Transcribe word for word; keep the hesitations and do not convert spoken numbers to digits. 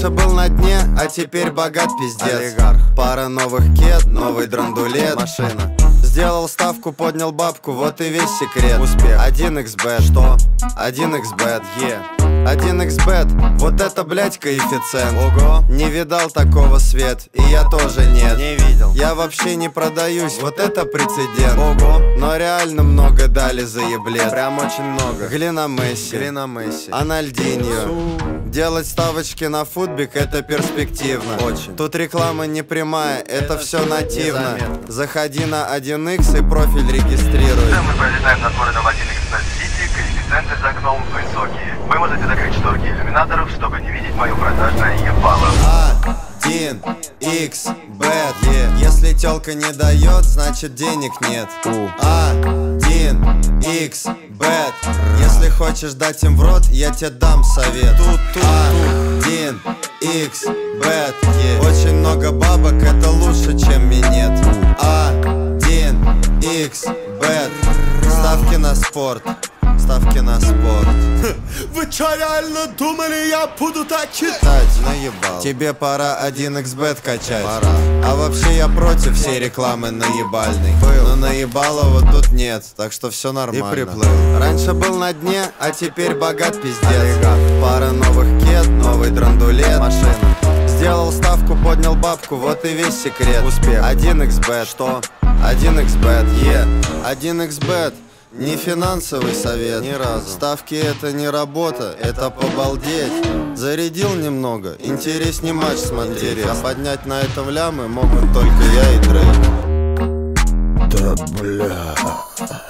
Раньше был на дне, а теперь богат пиздец. Олигарх. Пара новых кед, новый драндулет. Машина. Сделал ставку, поднял бабку, вот и весь секрет. Успех. один икс бет. Что? один икс бет. Е. один икс бет. Вот это, блять, коэффициент. Ого. Не видал такого свет, и я тоже нет. Не видел. Я вообще не продаюсь, вот это прецедент. Ого. Но реально много дали за еблет. Прям очень много. Глина Месси, Глина Месси. Анальдиньо. Делать ставочки на футбик — это перспективно. Очень. Тут реклама не прямая, это все нативно. Незаметно. Заходи на один икс и профиль регистрируй. Когда мы пролетаем над городом один икс бет Сити, коэффициенты за окном высокие. Вы можете закрыть шторки иллюминаторов, чтобы не видеть мое продажное ебало. один икс бет. Если тёлка не дает, значит денег нет. один икс бет. Если хочешь дать им в рот, я тебе дам совет. один икс бет. Очень много бабок, это лучше, чем минет. один икс бет. Ставки на спорт. Ставки на спорт. Вы чё, реально думали, я буду так читать? Наебал. Тебе пора один икс бет качать. Пора. А вообще я против всей рекламы наебальной. Был. Но наебалова тут нет, так что все нормально. И приплыл. Раньше был на дне, а теперь богат пиздец. Пара новых кед, новый драндулет. Машина. Сделал ставку, поднял бабку, вот и весь секрет. Успех. один икс бет. Что? один икс бет. Е. один икс бет. Не финансовый совет. Ни разу. Ставки — это не работа, это побалдеть. Зарядил немного, интересней матч смотреть. А поднять на этом лямы могут только я и Дрейк. Да бля.